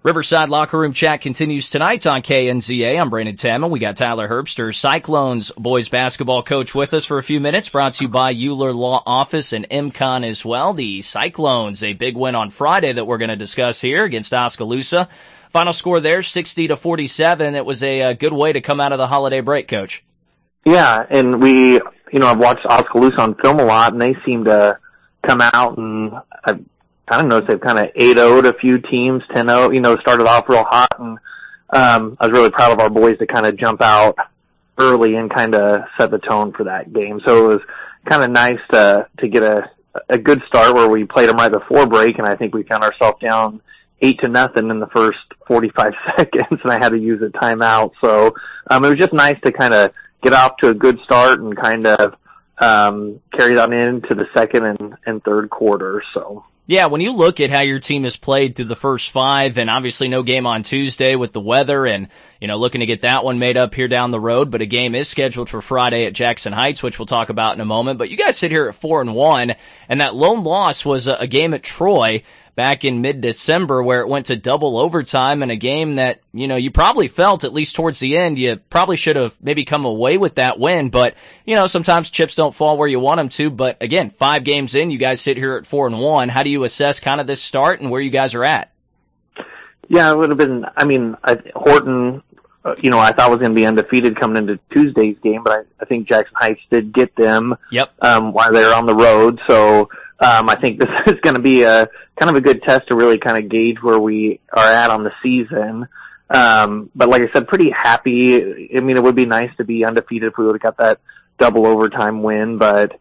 Riverside Locker Room Chat continues tonight on KNZA. I'm Brandon Tamman. We got Tyler Herbster, Cyclones boys basketball coach, with us for a few minutes. Brought to you by Euler Law Office and MCON as well. The Cyclones, a big win on Friday that we're going to discuss here against Oskaloosa. Final score there, 60-47. It was a good way to come out of the holiday break, Coach. Yeah, and I've watched Oskaloosa on film a lot, and they seem to come out, and I've kind of noticed they've kind of 8-0'd a few teams, 10-0, started off real hot, and I was really proud of our boys to kind of jump out early and kind of set the tone for that game. So it was kind of nice to get a good start where we played them right before break, and I think we found ourselves down 8-0 in the first 45 seconds, and I had to use a timeout. So it was just nice to kind of get off to a good start and kind of carry that into the second and third quarter. So. Yeah, when you look at how your team has played through the first five, and obviously no game on Tuesday with the weather, and looking to get that one made up here down the road, but a game is scheduled for Friday at Jackson Heights, which we'll talk about in a moment. But you guys sit here at 4-1, and that lone loss was a game at Troy back in mid-December where it went to double overtime in a game that, you probably felt, at least towards the end, you probably should have maybe come away with that win. But, sometimes chips don't fall where you want them to. But, again, 5 games in, you guys sit here at 4-1. How do you assess kind of this start and where you guys are at? Yeah, it would have been, Horton, I thought was going to be undefeated coming into Tuesday's game, but I think Jackson Heights did get them while they were on the road. So I think this is going to be a kind of a good test to really kind of gauge where we are at on the season. But like I said, pretty happy. It would be nice to be undefeated if we would have got that double overtime win, but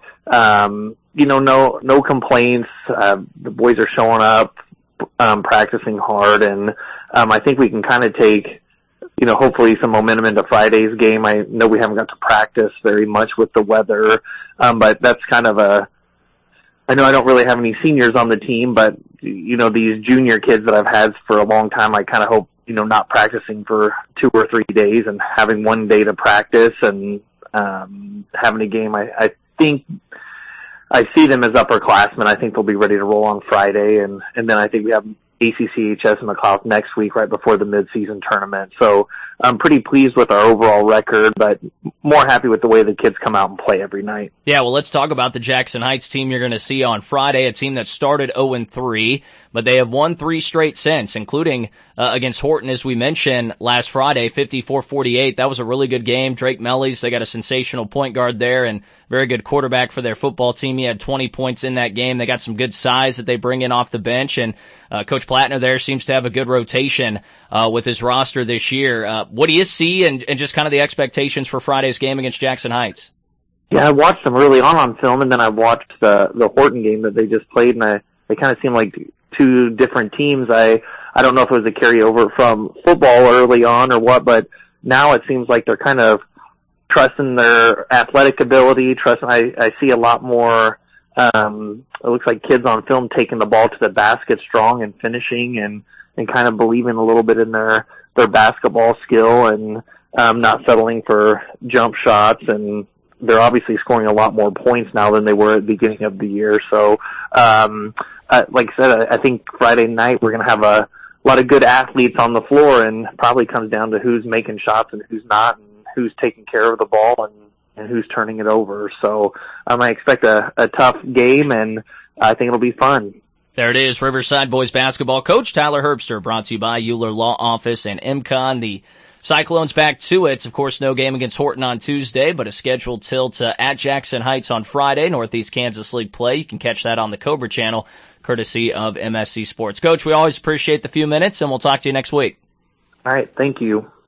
no complaints. The boys are showing up, practicing hard, and I think we can kind of take hopefully some momentum into Friday's game. I know we haven't got to practice very much with the weather, but that's kind of I know I don't really have any seniors on the team, but, these junior kids that I've had for a long time, I kind of hope, not practicing for 2 or 3 days and having 1 day to practice and having a game. I think I see them as upperclassmen. I think they'll be ready to roll on Friday, and then I think we have ACCHS and McLeod next week right before the midseason tournament. So I'm pretty pleased with our overall record, but more happy with the way the kids come out and play every night. Yeah, well, let's talk about the Jackson Heights team you're going to see on Friday, a team that started 0-3, but they have won 3 straight since, including against Horton, as we mentioned, last Friday, 54-48. That was a really good game. Drake Mellies, they got a sensational point guard there and very good quarterback for their football team. He had 20 points in that game. They got some good size that they bring in off the bench, and Coach Plattner there seems to have a good rotation with his roster this year. What do you see and just kind of the expectations for Friday's game against Jackson Heights? Yeah, I watched them early on film, and then I watched the Horton game that they just played, and they kind of seemed like 2 different teams. I don't know if it was a carryover from football early on or what, but now it seems like they're kind of trusting their athletic ability. I see a lot more. It looks like kids on film taking the ball to the basket strong and finishing and kind of believing a little bit in their basketball skill and not settling for jump shots. And they're obviously scoring a lot more points now than they were at the beginning of the year. So, like I said, I think Friday night we're going to have a lot of good athletes on the floor, and probably comes down to who's making shots and who's not, and who's taking care of the ball and who's turning it over. So I expect a tough game, and I think it'll be fun. There it is, Riverside boys basketball coach Tyler Herbster, brought to you by Euler Law Office and MCON. The Cyclones back to it. Of course, no game against Horton on Tuesday, but a scheduled tilt at Jackson Heights on Friday, Northeast Kansas League play. You can catch that on the Cobra channel, courtesy of MSC Sports. Coach, we always appreciate the few minutes, and we'll talk to you next week. All right, thank you.